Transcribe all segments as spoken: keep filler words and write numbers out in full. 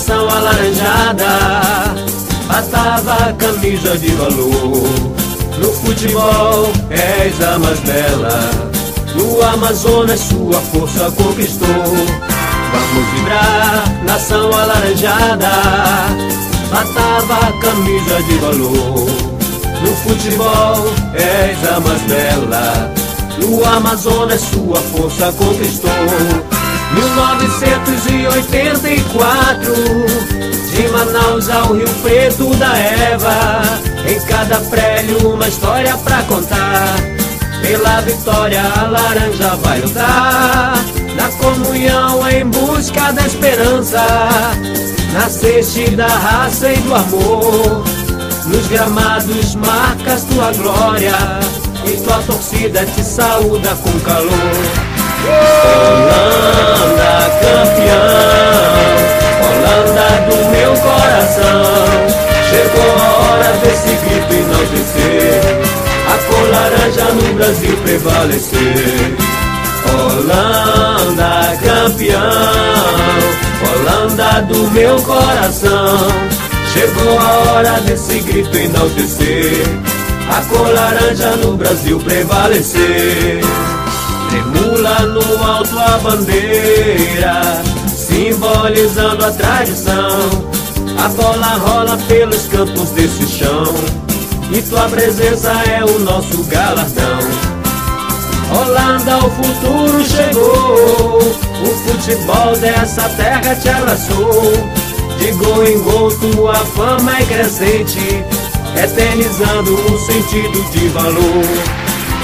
nação alaranjada, batava a camisa de valor. No futebol és a mais bela, no Amazonas sua força conquistou. Vamos vibrar, nação alaranjada, batava a camisa de valor. No futebol és a mais bela, no Amazonas sua força conquistou. mil novecentos e oitenta e quatro, de Manaus ao Rio Preto da Eva, em cada prédio uma história pra contar. Pela vitória a laranja vai lutar, na comunhão em busca da esperança. Nasceste da raça e do amor, nos gramados marcas tua glória, e tua torcida te saúda com calor. Holanda campeão, Holanda do meu coração, chegou a hora desse grito enaltecer, a cor laranja no Brasil prevalecer. Holanda campeão, Holanda do meu coração, chegou a hora desse grito enaltecer, a cor laranja no Brasil prevalecer. Tremula no alto a bandeira, simbolizando a tradição. A bola rola pelos campos desse chão, e tua presença é o nosso galardão. Holanda, o futuro chegou, o futebol dessa terra te abraçou. De gol em gol tua fama é crescente, eternizando um sentido de valor.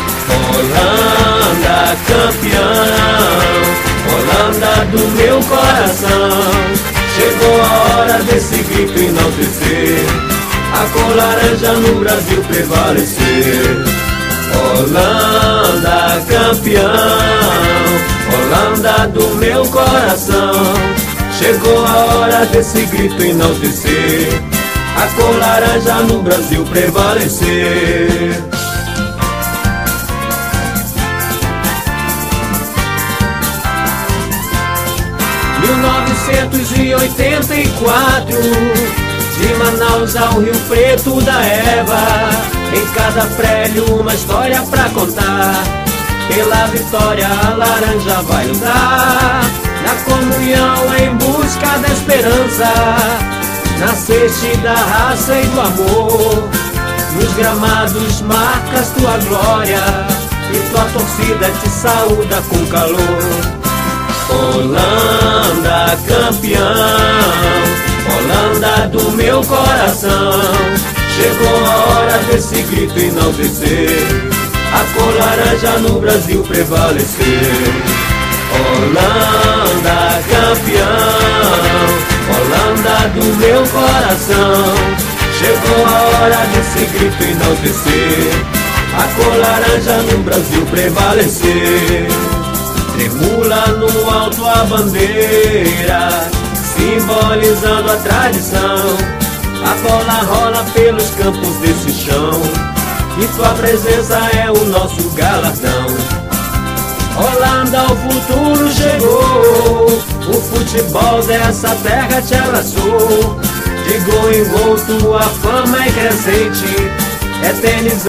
Holanda campeão, Holanda do meu coração, chegou a hora desse grito enaltecer, a cor laranja no Brasil prevalecer. Holanda campeão, Holanda do meu coração, chegou a hora desse grito enaltecer, a cor laranja no Brasil prevalecer. mil novecentos e oitenta e quatro, de Manaus ao Rio Preto da Eva, em cada prédio uma história pra contar. Pela vitória a laranja vai lutar, na comunhão em busca da esperança. Nasceste da raça e do amor, nos gramados marcas tua glória, e tua torcida te saúda com calor. Holanda campeão, Holanda do meu coração, chegou a hora desse grito enaltecer, a cor laranja no Brasil prevalecer. Holanda campeão, Holanda do meu coração, chegou a hora desse grito enaltecer, a cor laranja no Brasil prevalecer. Tremula no alto a bandeira, simbolizando a tradição. A bola rola pelos campos desse chão, e tua presença é o nosso galardão. Holanda, o futuro chegou, o futebol dessa terra te abraçou. De gol em gol tua fama é crescente, eternizando